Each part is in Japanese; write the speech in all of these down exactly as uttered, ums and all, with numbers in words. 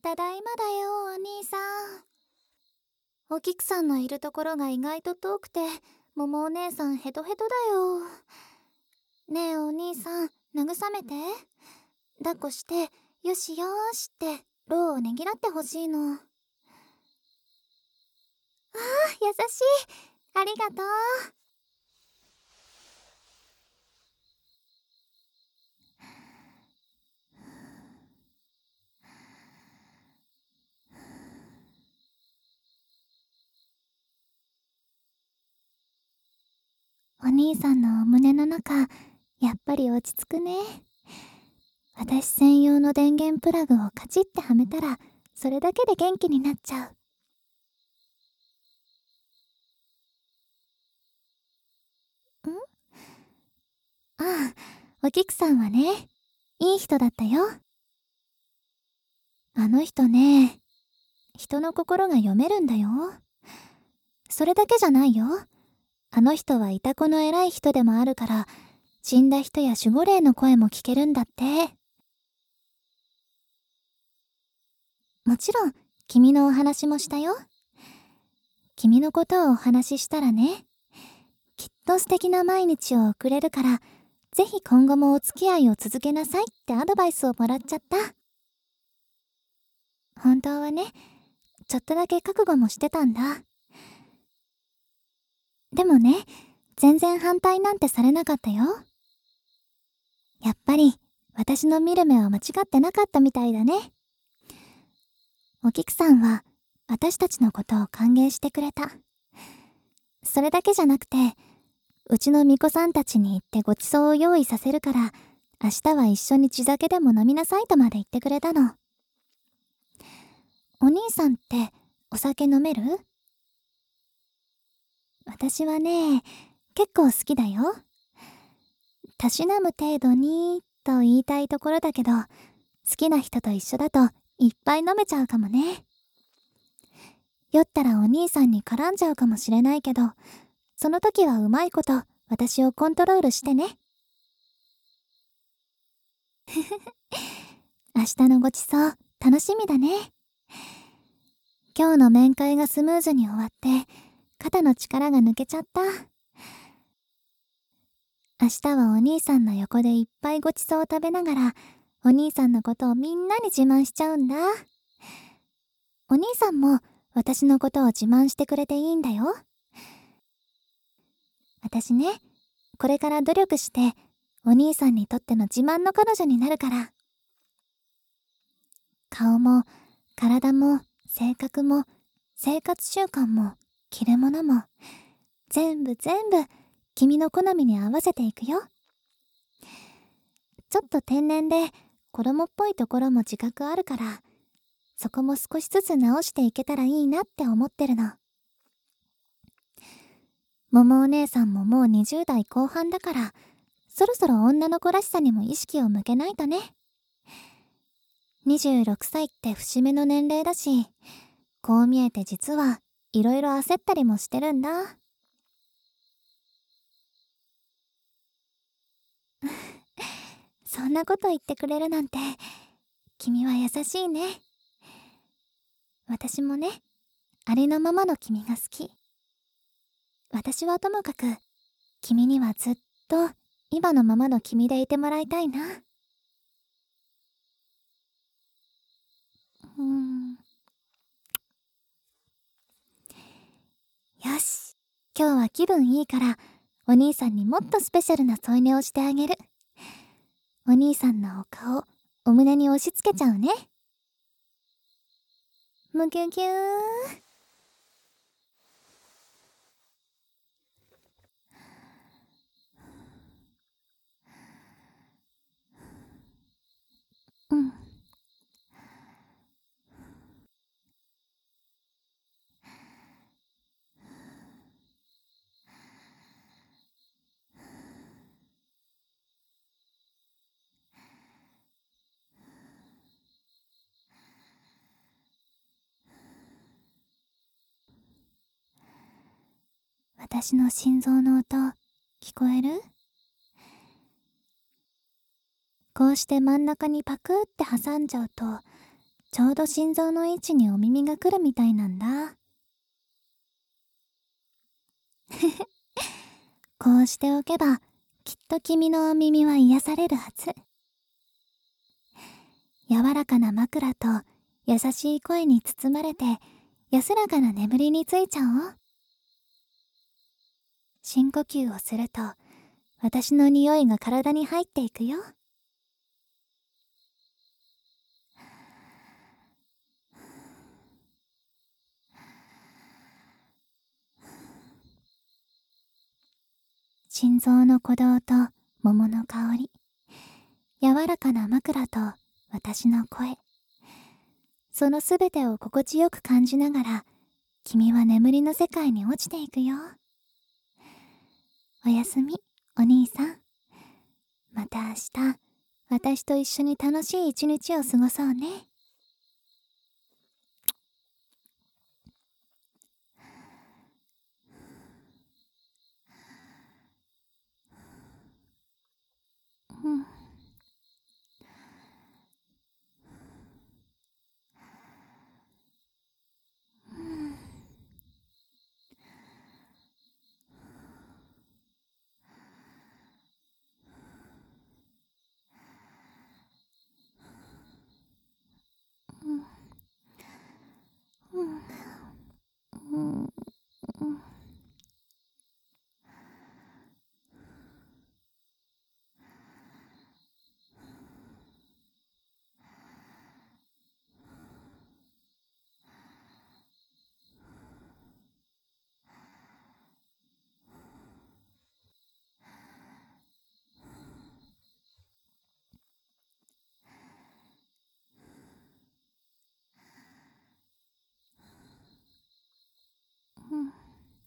ただいまだよ、お兄さん。お菊さんのいるところが意外と遠くて、桃お姉さんヘトヘトだよ。ねえお兄さん、慰めて。抱っこして、よしよーしってローをねぎらってほしいの。ああ、優しい。ありがとう。お兄さんのお胸の中、やっぱり落ち着くね。私専用の電源プラグをカチッてはめたら、それだけで元気になっちゃう。ん？ああ、お菊さんはね、いい人だったよ。あの人ね、人の心が読めるんだよ。それだけじゃないよ。あの人はいた子の偉い人でもあるから、死んだ人や守護霊の声も聞けるんだって。もちろん、君のお話もしたよ。君のことをお話ししたらね、きっと素敵な毎日を送れるから、ぜひ今後もお付き合いを続けなさいってアドバイスをもらっちゃった。本当はね、ちょっとだけ覚悟もしてたんだ。でもね、全然反対なんてされなかったよ。やっぱり、私の見る目は間違ってなかったみたいだね。お菊さんは、私たちのことを歓迎してくれた。それだけじゃなくて、うちの巫女さんたちに行ってごちそうを用意させるから、明日は一緒に地酒でも飲みなさいとまで言ってくれたの。お兄さんってお酒飲める？私はね、結構好きだよ。たしなむ程度にと言いたいところだけど、好きな人と一緒だといっぱい飲めちゃうかもね。酔ったらお兄さんに絡んじゃうかもしれないけど、その時はうまいこと私をコントロールしてね。明日のごちそう楽しみだね。今日の面会がスムーズに終わって肩の力が抜けちゃった。明日はお兄さんの横でいっぱいごちそうを食べながらお兄さんのことをみんなに自慢しちゃうんだ。お兄さんも私のことを自慢してくれていいんだよ。私ね、これから努力してお兄さんにとっての自慢の彼女になるから。顔も体も性格も生活習慣も着るものも全部全部君の好みに合わせていくよ。ちょっと天然で子供っぽいところも自覚あるから、そこも少しずつ直していけたらいいなって思ってるの。桃お姉さんももうにじゅう代後半だから、そろそろ女の子らしさにも意識を向けないとね。にじゅうろくさいって節目の年齢だし、こう見えて実はいろいろ焦ったりもしてるんだ。そんなこと言ってくれるなんて、君は優しいね。私もね、ありのままの君が好き。私はともかく、君にはずっと今のままの君でいてもらいたいな。うーん。よし、今日は気分いいから、お兄さんにもっとスペシャルな添い寝をしてあげる。お兄さんのお顔、お胸に押し付けちゃうね。むぎゅぎゅー。うん。私の心臓の音、聞こえる？こうして真ん中にパクって挟んじゃうと、 ちょうど心臓の位置にお耳が来るみたいなんだ。こうしておけば、きっと君のお耳は癒されるはず。柔らかな枕と優しい声に包まれて、安らかな眠りについちゃおう。深呼吸をすると、私の匂いが体に入っていくよ。心臓の鼓動と桃の香り、柔らかな枕と私の声、そのすべてを心地よく感じながら、君は眠りの世界に落ちていくよ。おやすみ、お兄さん。また明日、私と一緒に楽しい一日を過ごそうね。うん。うん。うん。うん。うん。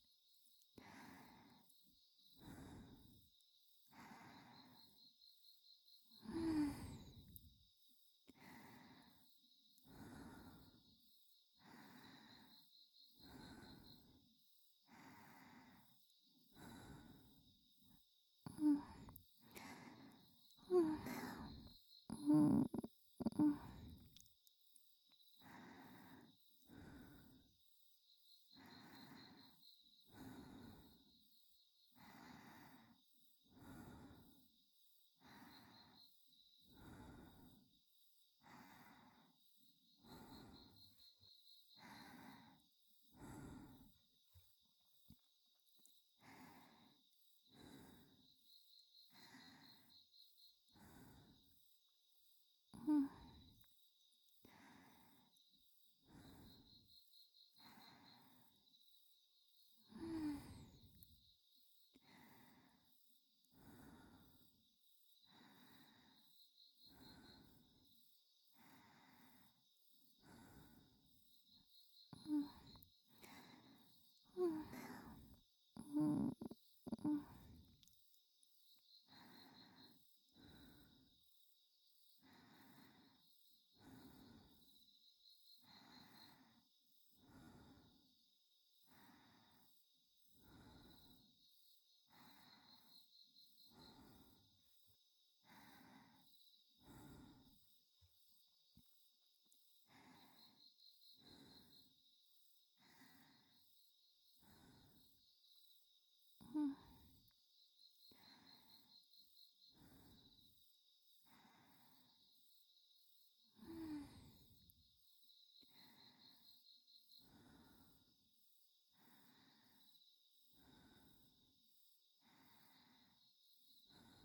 うん。うん。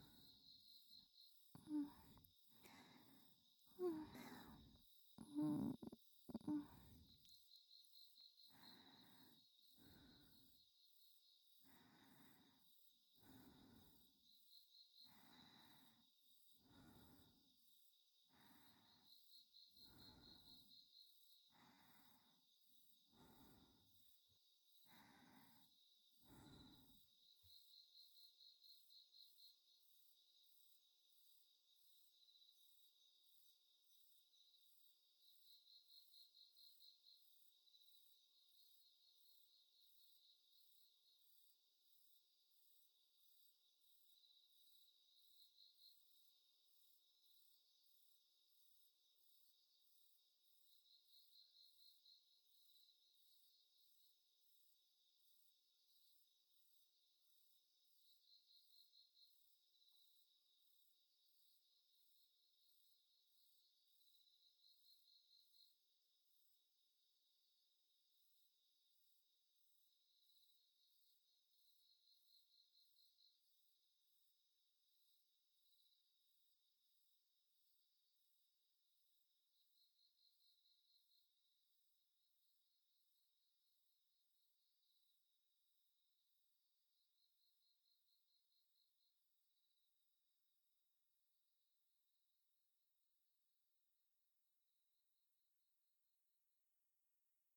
うん。